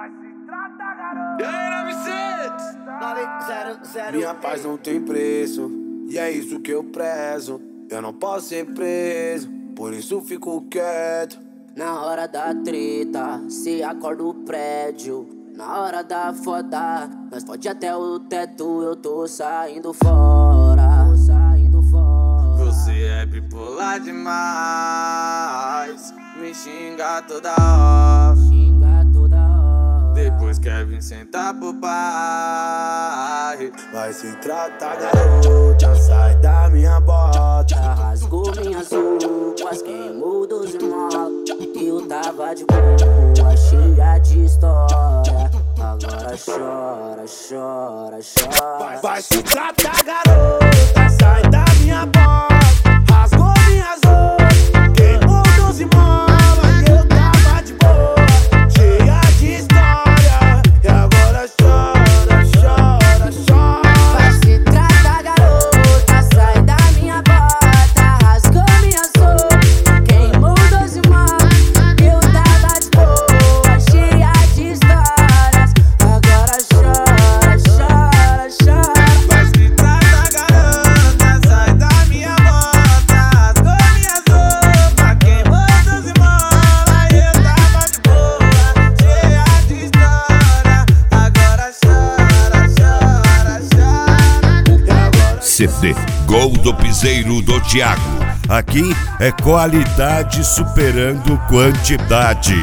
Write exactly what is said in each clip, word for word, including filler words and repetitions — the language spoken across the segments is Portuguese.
Vai se tratar, garoto. E aí, nove zero. Minha paz não tem preço, e é isso que eu prezo. Eu não posso ser preso, por isso fico quieto. Na hora da treta, se acorda o prédio. Na hora da foda, nós fode até o teto. Eu tô saindo fora, tô saindo fora. Você é bipolar demais, me xinga toda hora, xinga toda hora. Depois quer vir sentar pro pai. Vai se tratar, garota, sai da minha bota. Rasgou minhas roupas, queimou doze molas. Eu tava de boa, cheia de história. Agora chora, chora, chora. Vai se tratar, garota, sai da minha bota. Rasgou minhas roupas, queimou doze molas. Eu tava de boa, cheia de história. E agora chora, chora, chora. Vai se tratar, garota, sai da minha bota. Rasgou minhas roupas, queimou doze molas. Eu tava de boa, cheia de histórias. Agora chora, chora, chora. Vai se tratar, garota, sai da minha bota. Rasgou minhas roupas, queimou doze molas. Eu tava de boa, cheia de história. Agora chora, chora, chora. C D Gol do Piseiro do Thiago. Aqui é qualidade superando quantidade.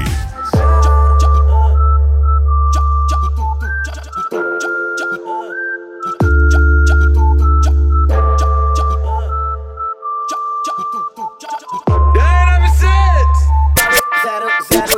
E aí, nove sete? Zero, zero.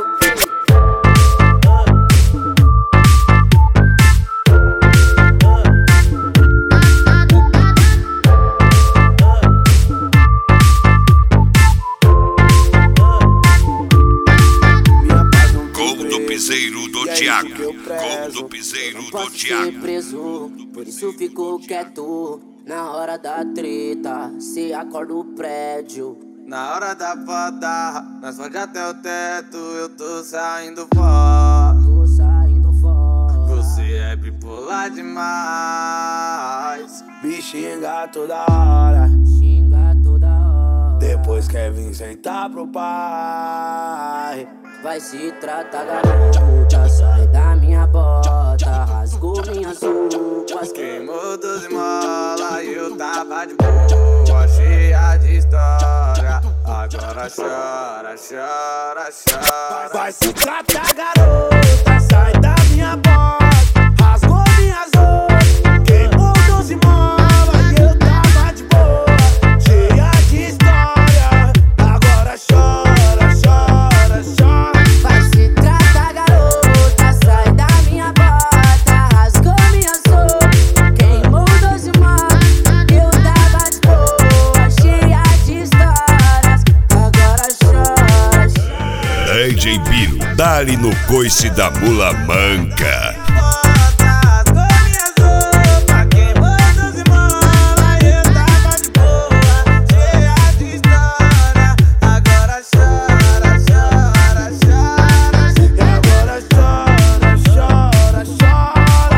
Gol do Piseiro do Thiago. Gol do Piseiro do Posso ser Thiago. preso, por isso fico quieto. Na hora da treta, se acorda o prédio. Na hora da foda, nós fode até o teto. Eu tô saindo fora, Tô saindo fora. você é bipolar demais. Me xinga toda hora, Xinga toda hora. depois quer vir sentar pro pai. Vai se tratar, garota, sai da minha bota. Rasgou minhas roupas, Queimou doze molas e eu tava de boa, cheia de história. Agora chora, chora, chora. Vai se tratar, garota, sai da minha bota. Rasgou minhas roupas, queimou doze molas. Eu tava de boa, cheia de história. Agora chora, chora, chora. vai se tratar, garota, sai da minha bota. Rasgou minhas roupas, queimou doze molas. Eu tava de boa, cheia de histórias. Agora chora, chora. D J Biro, dá-lhe no coice da mula manca. Rasgou minhas roupas, queimou doze molas. Eu tava de boa, cheia de história. Agora chora, chora, chora. E agora chora, chora, chora.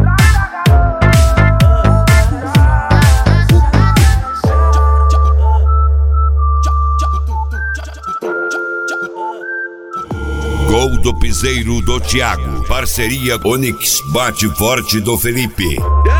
Gol do Piseiro do Thiago. Parceria Onix Bate Forte do Felipe. E